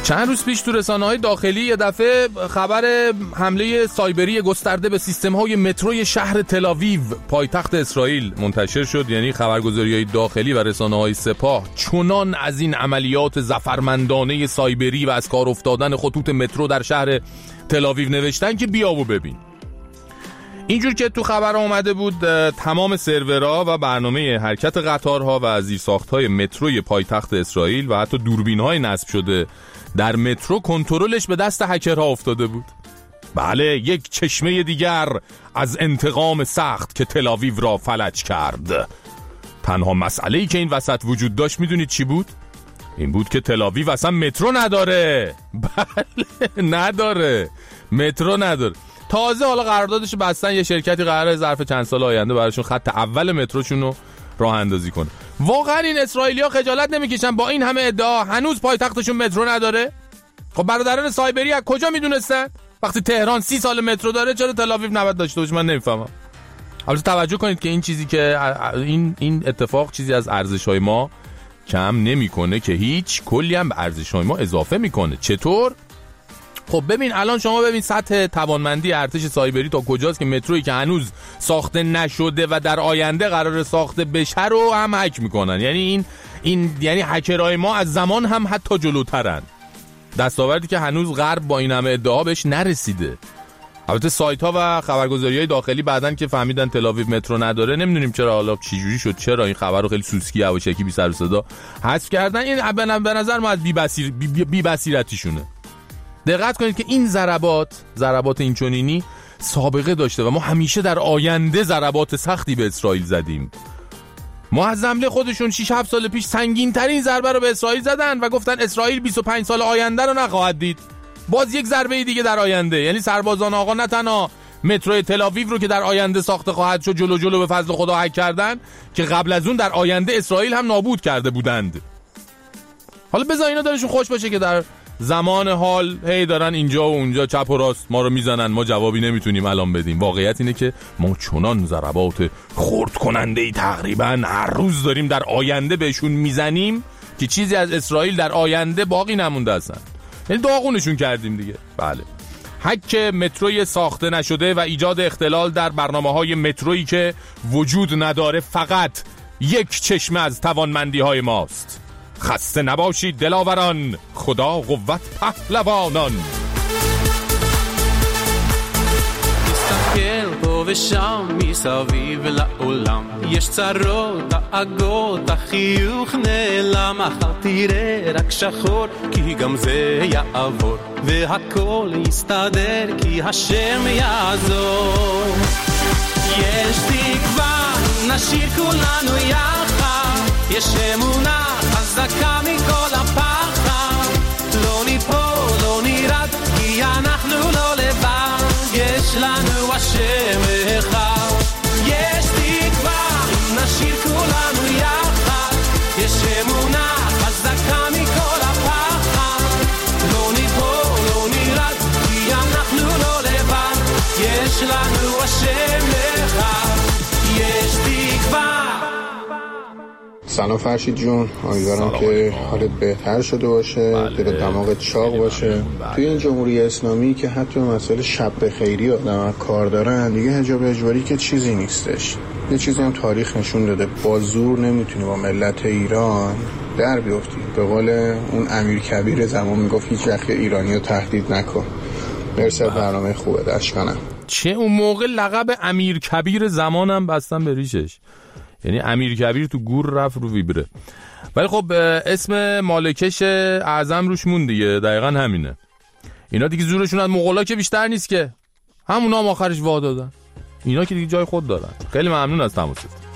چند روز پیش تو رسانه‌های داخلی یه دفعه خبر حمله سایبری گسترده به سیستم‌های متروی شهر تل‌آویو پایتخت اسرائیل منتشر شد. یعنی خبرگزاری‌های داخلی و رسانه‌های سپاه چنان از این عملیات ظفرمندانه سایبری و از کار افتادن خطوط مترو در شهر تل‌آویو نوشتن که بیا و ببین. اینجور که تو خبر اومده بود تمام سرورها و برنامه حرکت قطارها و زیرساخت‌های متروی پایتخت اسرائیل و حتی دوربین‌های نصب شده در مترو کنترلش به دست هکرها افتاده بود. بله، یک چشمه دیگر از انتقام سخت که تل‌آویو را فلج کرد. تنها مسئله‌ای که این وسط وجود داشت میدونید چی بود؟ این بود که تل‌آویو اصلا مترو نداره. بله نداره، مترو نداره. تازه حالا قراردادش بستن، یه شرکتی قراره ظرف چند سال آینده براشون خط اول متروشون رو راه اندازی کنه. واقعا این اسرائیلی‌ها خجالت نمیکشن با این همه ادعا هنوز پایتختشون مترو نداره؟ خب برادران سایبری از کجا میدونستن؟ وقتی تهران سی سال مترو داره چرا تل‌آویو نباید داشته باشه؟ من نمیفهمم. البته توجه کنید که این چیزی که این این اتفاق چیزی از ارزش‌های ما کم نمیکنه که هیچ، کلی هم به ارزش‌های ما اضافه میکنه. چطور؟ خب ببین الان شما ببین سطح توانمندی ارتش سایبری تا کجاست که مترویی که هنوز ساخته نشده و در آینده قرار ساخته بشه رو هم هک میکنن. یعنی این این یعنی هکرهای ما از زمان هم حتی جلوترن. دستاوردی که هنوز غرب با این همه ادعا بهش نرسیده. البته سایت ها و خبرگزاری‌های داخلی بعدن که فهمیدن تل‌آویو مترو نداره، نمیدونیم چرا، حالا چه جوری شد، چرا این خبر رو خیلی سوسکی یواشکی بی سر و صدا حذف کردن. این به نظر ما از بی بصیر بی, بی بصیرتیشونه. دقت کنید که این ضربات ضربات اینچنینی سابقه داشته و ما همیشه در آینده ضربات سختی به اسرائیل زدیم. ما از حمله خودشون شش هفت سال پیش سنگین ترین ضربه رو به اسرائیل زدن و گفتن اسرائیل بیست و پنج سال آینده رو نخواهد دید. باز یک ضربه دیگه در آینده. یعنی سربازان آقا نه تنها مترو تل‌آویو رو که در آینده ساخته خواهد شد جلو جلو به فضل خدا هک کردن، که قبل از اون در آینده اسرائیل هم نابود کرده بودند. حالا بذار اینا دلشون خوش باشه که در زمان حال هی دارن اینجا و اونجا چپ و راست ما رو میزنن، ما جوابی نمیتونیم الان بدیم. واقعیت اینه که ما چنان ضربات خرد کننده ای تقریبا هر روز داریم در آینده بهشون میزنیم که چیزی از اسرائیل در آینده باقی نمونده اصلا. یعنی داغونشون کردیم دیگه. بله، هک متروی ساخته نشده و ایجاد اختلال در برنامه‌های مترویی که وجود نداره فقط یک چشمه از توانمندی‌های ماست. خسته نباشید دلاوران، خدا قوت پهلوانان. מסתכל פה ושם מסביב לעולם יש צרות, דאגות, החיוך נעלם, מחר תראה רק שחור כי גם זה יעבור והכל יסתדר כי השם יעזור. יש תקווה, נשאיר כולנו יחד, יש אמונה חזקה מכל הפחד, לא ניפול, לא נרד כי אנחנו לא לבד, יש לנו השם אחד. יש תקווה, נשאיר כולנו יחד, יש אמונה חזקה מכל הפחד, לא ניפול, לא נרד כי אנחנו לא לבד, יש לנו השם אחד. יש תקווה. سلام فرشید جون، امیدوارم که حالت بهتر شده باشه، دل دماغت چاق باشه. توی این جمهوری اسلامی که حتی مسئله شب خیری آدم کار دارن، دیگه حجاب اجباری که چیزی نیستش. یه چیزی هم تاریخ نشون داده، با زور نمیتونی با ملت ایران در بیفتی. به قول اون امیر کبیر زمان میگفت هیچ وقت ایرانی رو تهدید نکن. مرسی، برنامه خوبه داشتنم. چه اون موقع لقب امیر کبیر زمانم بستن به ریشش، یعنی امیر کبیر تو گور رفت رو ویبره. ولی خب اسم مالکش اعظم روش مون دیگه، دقیقا همینه. اینا دیگه زورشون از مغولا که بیشتر نیست که، همونا هم آخرش وا دادن. اینا که دیگه جای خود دارن. خیلی ممنون از تماست.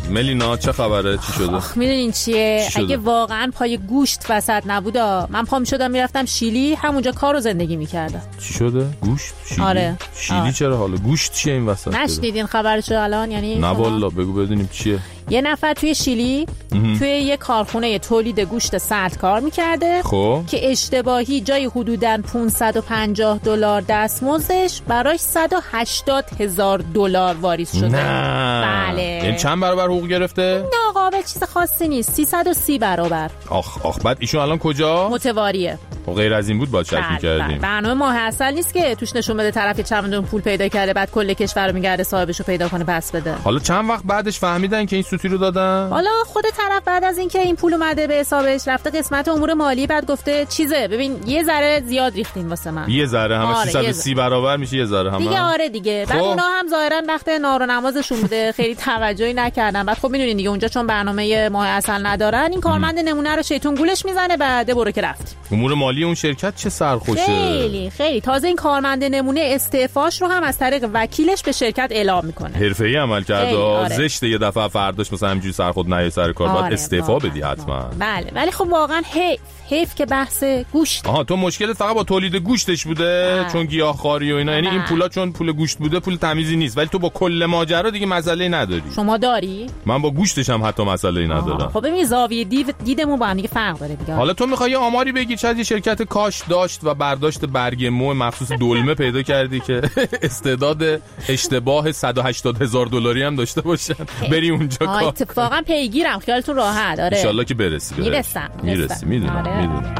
ملینا چه خبره؟ چی شده؟ آخ میدونین چیه؟ چی اگه واقعا پای گوشت وسط نبودا من پا میشدم میرفتم شیلی، همونجا کار رو زندگی میکردم. چی شده؟ گوشت؟ شیلی؟ آره. شیلی آره. چرا حالا؟ گوشت چیه این وسط؟ نشنیدین خبرشو الان؟ یعنی نه والا بگو بدونیم چیه. یه نفر توی شیلی توی یه کارخونه تولید گوشت سرد کار میکرده خب که اشتباهی جای حدوداً پانصد و پنجاه دلار دستمزدش براش صد و هشتاد هزار دلار واریز شده. نه بله. یعنی چند برابر حقوق گرفته؟ نه قابل چیز خاصی نیست، سیصد و سی برابر. آخ آخ بعد ایشون الان کجا؟ متواریه. و غیر از این بود باید شک می‌کردیم. برنامه ماه عسل نیست که توش نشون بده طرف چمدون پول پیدا کرده بعد کل کشور رو میگرده صاحبشو پیدا کنه پس بده. حالا چند وقت بعدش فهمیدن که این سوتی رو دادن؟ حالا خود طرف بعد از اینکه این پول اومده به حسابش رفته قسمت امور مالی بعد گفته چیزه ببین یه ذره زیاد ریختین واسه من. یه ذره همه آره سیصد و سی برابر میشه یه ذره همه. دیگه آره دیگه. بعد اونا هم ظاهرا وقت نار و نمازشون بوده خیلی توجهی نکردن. بعد خب میدونین دیگه اونجا چون برنامه ماه عسل ندارن این کارمند نمونه رو شیطون گولش میزنه بعد برو که رفت. امور مالی اون شرکت چه سرخوشه. خیلی خیلی تازه این کارمند نمونه استعفاش رو هم از طریق وکیلش به شرکت اعلام میکنه. حرفه‌ای عمل کرده. آره. زشت یه دفعه فرداش مثلا همینجوری سرخود نیای سر کار آره. بعد استعفا بدی حتما. بله ولی خب واقعا حیف حیف که بحث گوشت. آها تو مشکلت فقط با تولید گوشتش بوده آه. چون گیاهخواری و اینا، یعنی این پولا چون پول گوشت بوده پول تمیزی نیست، ولی تو با کل ماجرا دیگه مسئله نداری. شما داری؟ من با گوشتش هم حتی مسئله ندارم. خب ببین زاویه دید دیدمون با هم دیگه فرق داره دیگه. حالا تو میخوای آماری بگی شاید یه شرکت کاش داشت و برداشت برگ مو مخصوص دلمه پیدا کردی که استعداد اشتباه صد و هشتاد هزار دلاری هم داشته باشن بری اونجا کار. اتفاقا پیگیرم خیالتون راحت. آره ان شاء الله که برسی. میرسم میرسی میدونم آره. میدونم.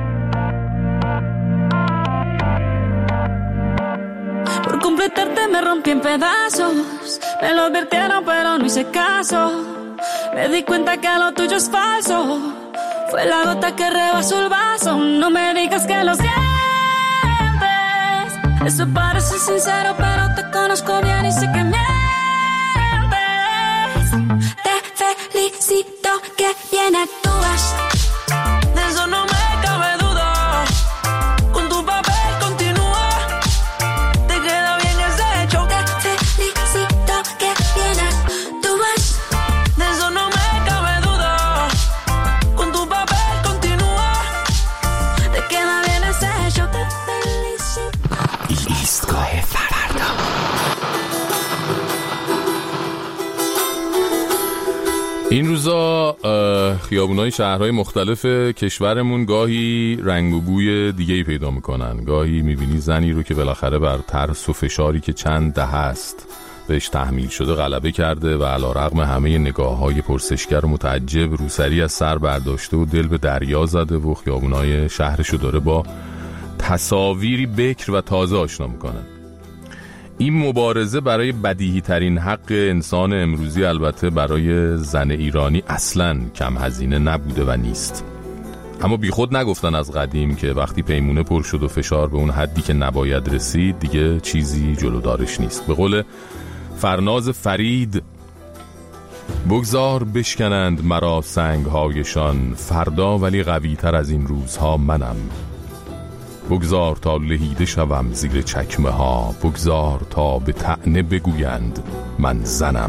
Por completarte me rompí en pedazos, me lo advirtieron pero no hice caso, me di cuenta que lo tuyo es falso, fue la gota que rebasó el vaso, no me digas que lo sientes, eso parece sincero pero te conozco bien y sé que mientes, te felicito que bien actúas, de eso no me cabe duda, con tu papel continúa, te queda bien ese hecho, te felicito que bien actúas, de eso no me cabe duda, con tu papel continúa, te queda bien ese hecho, te felicito. ایستگاه فردا. این روزا خیابونای شهرهای مختلف کشورمون گاهی رنگ و بوی دیگه‌ای پیدا میکنن. گاهی میبینی زنی رو که بالاخره بر ترس و فشاری که چند دهه است بهش تحمیل شده غلبه کرده و علیرغم همه نگاه‌های پرسشگر و متعجب روسری از سر برداشته و دل به دریا زده و خیابونای شهرشو داره با تصاویری بکر و تازه آشنا میکنن. این مبارزه برای بدیهی ترین حق انسان امروزی البته برای زن ایرانی اصلاً کم هزینه نبوده و نیست. اما بیخود نگفتن از قدیم که وقتی پیمونه پر شد و فشار به اون حدی که نباید رسید دیگه چیزی جلودارش نیست. به قول فرناز فرید بگذار بشکنند مرا سنگهایشان، فردا ولی قوی تر از این روزها منم. بگذار تا لهیده شوم زیر چکمه ها، بگذار تا به طعنه بگویند من زنم.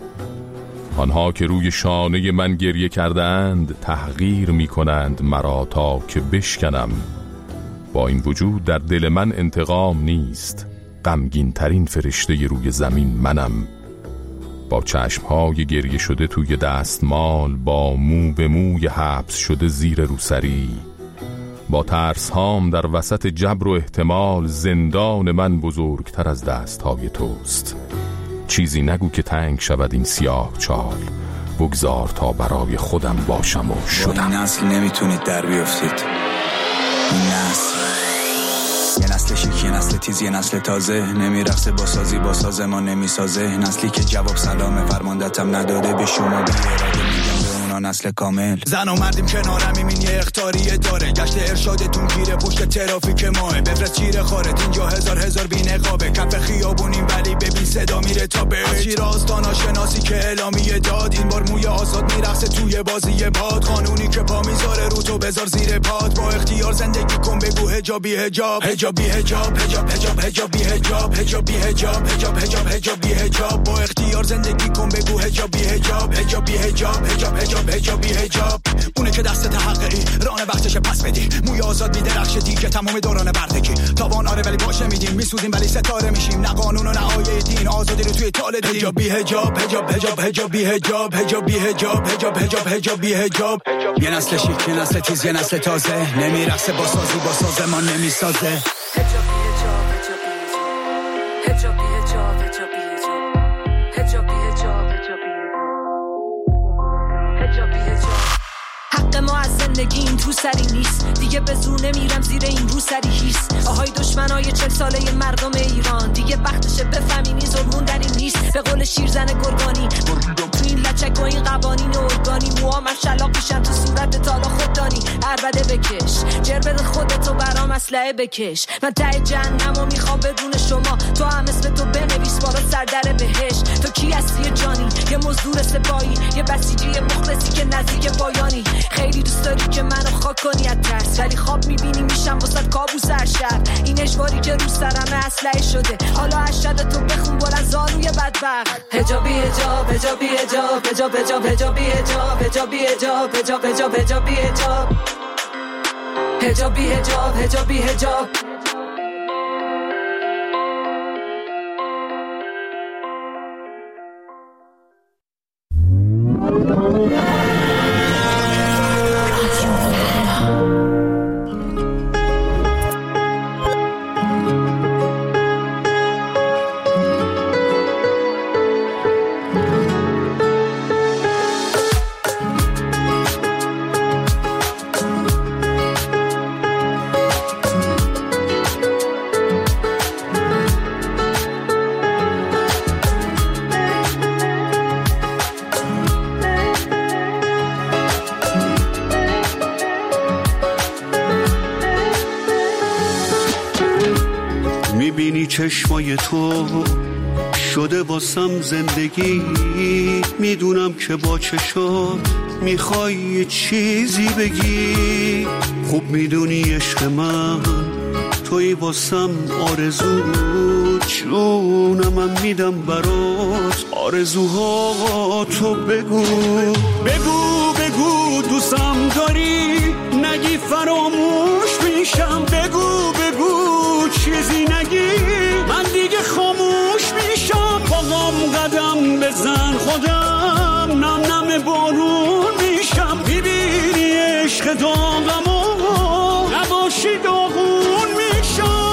آنها که روی شانه من گریه کردند تحقیر می کنند مرا تا که بشکنم. با این وجود در دل من انتقام نیست، غمگین ترین فرشته روی زمین منم. با چشمهای گریه شده توی دستمال، با مو به موی حبس شده زیر روسری، با ترس هام در وسط جبر و احتمال، زندان من بزرگتر از دستهای توست. چیزی نگو که تنگ شود این سیاه چال، بگذار تا برای خودم باشم و شدم. این نسل نمیتونید در بیافتید. این نسل یه نسل شیک، یه نسل تیز، یه نسل تازه، نمیرقصه با سازی با ساز ما نمیسازه. نسلی که جواب سلام فرماندتم نداده به شما بی اراده، میگم به اونا نسل کامل. زن و مردیم کنارم این یه اختاریه داره، گشت ارشادتون گیره پشت ترافیک ماه، بفرست چیره خارت اینجا هزار هزار بی نقابه، کف خیابونیم ولی ببین صدا میره تا به شیر آستانا شناسی که اعلامیه داد. این بار موی آزاد میرقصه توی بازی باد، قانونی که پا میذاره رو تو بذار زیر پاد، با اختیار زندگی کن بگو حجابی حجاب حجابی حجاب حجاب حجاب حجابی حجاب حجابی حجاب حجاب حجاب حجابی حجاب، با اختیار زندگی کن بگو هجاب بی هجاب هجاب بی هجاب هجاب هجاب هجاب بی هجاب اونه که دست حقیقی ران وقتش پس بدی موی آزاد میدرخش دیگه تمام دوران بردگی تاوان آره ولی باشه میدیم میسوزیم ولی ستاره میشیم نه قانون و نه آیه دین آزادی رو توی تال دیدیم هجاب بی هجاب هجاب هجاب هجاب بی هجاب هجاب بی هجاب هجاب هجاب هجاب بی هجاب یه نسل شیک یه نسل تیز یه نسل تازه نمیرقصه با سازی با سازمان نمیسازه هجاب بی هجاب هجاب بی هجاب هجاب بی هجاب هجاب بی هجاب هجاب بی هجاب حق ما از زندگیم تو سری نیست دیگه به زور نمیرم زیر این رو سری هیست آهای دشمنای چل ساله مردم ایران دیگه وقتشه بفهمینی ظلمون در این نیست به قول شیرزن گرگانی تو این لچک و این قوانین ارگانی موامم شلاق میشن تو صورت تالا خوددانی عربده بکش جر بده خودتو برام اسلحه بکش من ته جهنمو میخوام بدون شما تو هم اسم تو بنویس بالا سردر بهش تو کی هستی جانی یه مزدور سپاهی یه بسیجی مخلصی که نزدیک پایانی خیلی دوست داری که منو خاک کنی از ترس ولی خواب میبینی میشم واسه کابوس هر شب این اجباری که رو سرمه اسلحه شده حالا اشهد تو بخون بلند زانوی بدبخت هجابی هجاب هجابی هجاب هجاب هجاب هجابی هجاب هجابی هجاب هجاب هجاب هجابی هجاب هجابی هجاب هجابی هجاب میبینی چشمای تو شده واسم زندگی میدونم که با چشات میخوای یه چیزی بگی خوب میدونی عشق من توی واسم آرزو جونم میدم برات آرزوها تو بگو بگو بگو دوستم داری نگی فراموش میشم بگو بگو چیزی نگی من دیگه خاموش میشم باقام قدم بزن خودم نم نم بارون میشم میبینی عشق داغم و نباشی داغون میشم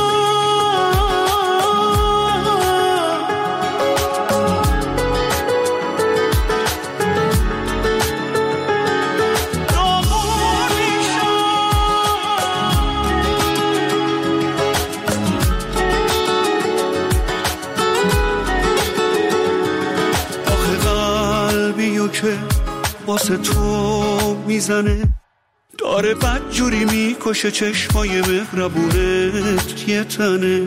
که واسه تو میزنه داره بدجوری میکشه چشمای مهربونت یه تنه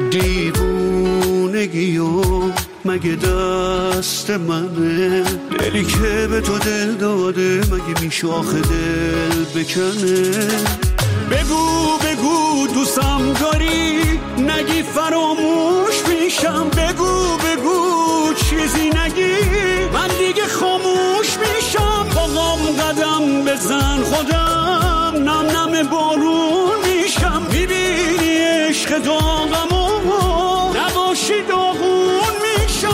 دیوونگی و مگه دست منه دلی که به تو دل داده مگه میشه آخه دل بکنه بگو بگو دوستم داری نگی فراموش میشم بگو بگو چیزی نگی من دیگه خاموش میشم باقام قدم بزن خودم نم نم بارون میشم میبینی عشق داغم و نباشی داغون میشم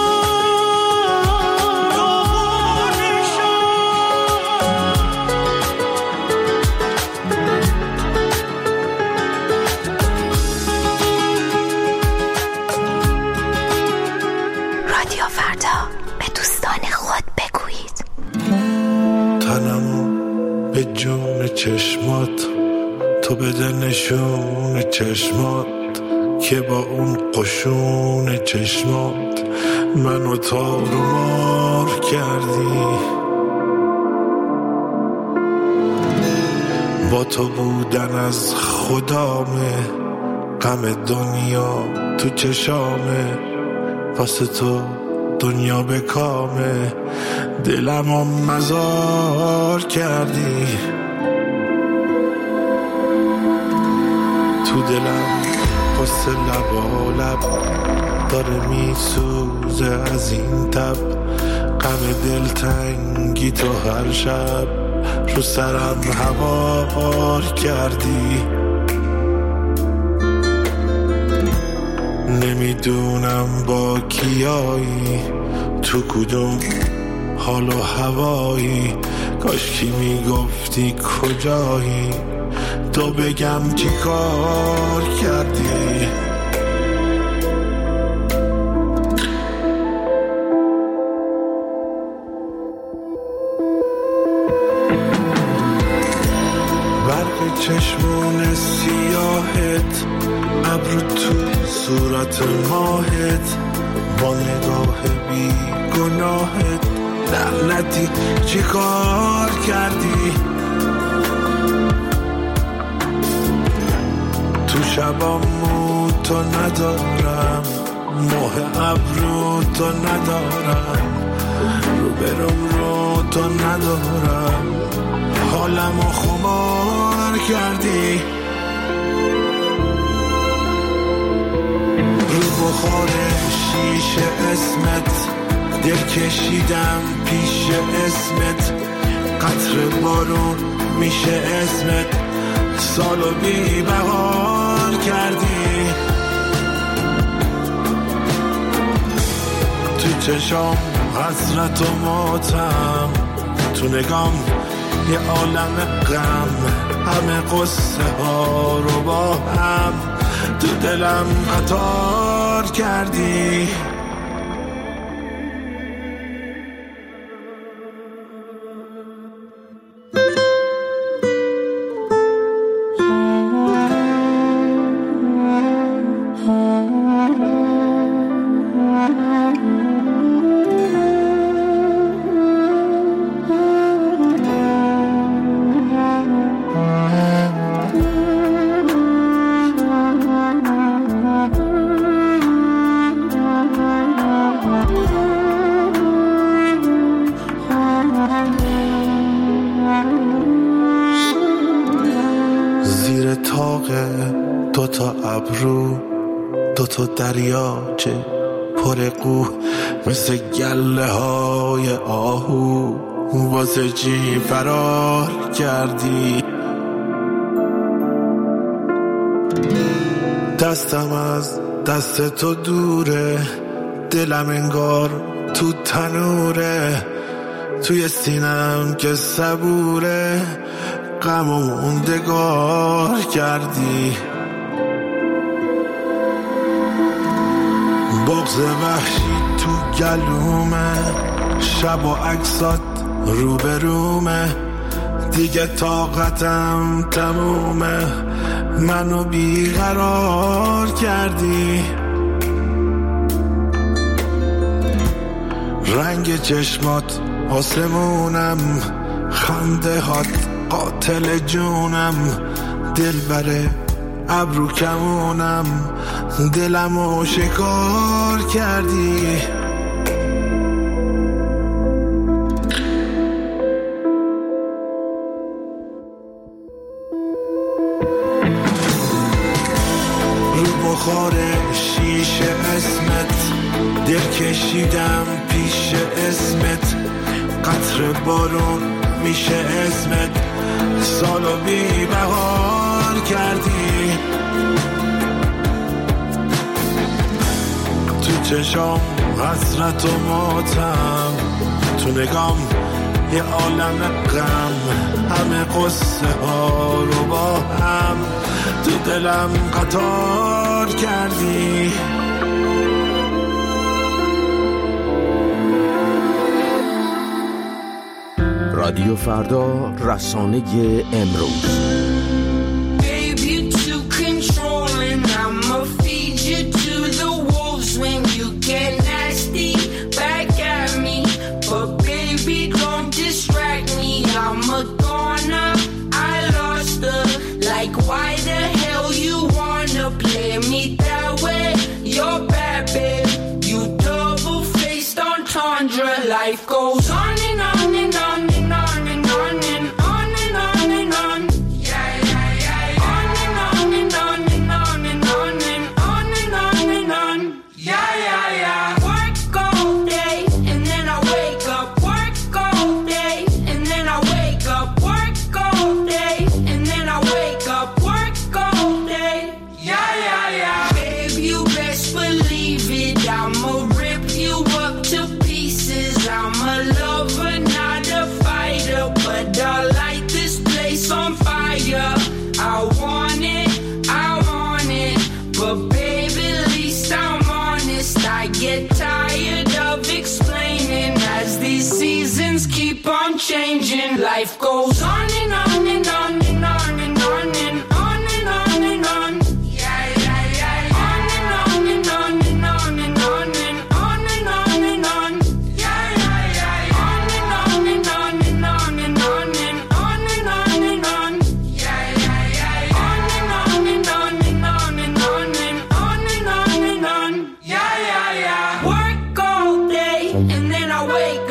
رادیو فردا به دوستان خود بگویید تنم به جون چشمات تو بده نشون چشمات که با اون قشون چشمات منو تار و مار کردی با تو بودن از خدامه غم دنیا تو چشامه واسه تو دنیا به کامه دلمو مزار کردی تو دلم قصه لب و لب داره میسوزه از این تب، غم دلتنگی تو هر شب رو سرم هوار کردی. نمیدونم با کیایی، تو کدوم حال و هوایی، کاش کی میگفتی کجایی، تو بگم چی کار کردی. برق چشمون سیاهت، ابرو تو صورت ماهت، با نگاه بی گناهت، لعنتی چی کار کردی. تو شبامو تو ندارم، ماه ابرو تو ندارم، رو برم رو تو ندارم، حالمو خمار کردی. رو بخار شیشه اسمت، دل کشیدم پیش اسمت، قطر بارون میشه اسمت، سالو بی بهار کردی. تو چشام حسرت و ماتم، تو نگام یه عالم غم، همه قصه ها رو با هم تو دلم قطار کردی. دوتا ابرو، دوتا دریاچه پر قو، مثل گله های آهو، واسه چی فرار کردی. دستم از دست تو دوره، دلم انگار تو تنوره، توی سینم که صبوره، غم و موندگار کردی. بغض وحشی تو گلومه، شب و عکسات روبرومه، دیگه طاقتم تمومه، منو بیقرار کردی. رنگ چشمات آسمونم، خنده هات قاتل جونم، دل بره ابرو کمونم، دلمو شکار کردی. رو بخار شیشه اسمت، دل کشیدم پیش اسمت، قطر بارون میشه اسمت، سالو بی بهار کردی. تو چشام حسرت و ماتم، تو نگام یه عالم غم، همه قصه ها رو با هم تو دلم قطار کردی. رادیو فردا، رسانه امروز. Life goes on and on and on and on and on and on and on and on. Yeah, yeah, yeah, on and on and on and on and on and on and on and on. Yeah, yeah. keep on changing. Life goes on and on and on and on and on and on and on and on. Yeah, yeah, yeah, on and on and on and on and on and on and on and on. Yeah, yeah, yeah, on and on and on and on and on and on and on and on. Yeah, yeah, yeah, on and on and on and on and on and on and on and on. Yeah, yeah, yeah. Work all day and then I wake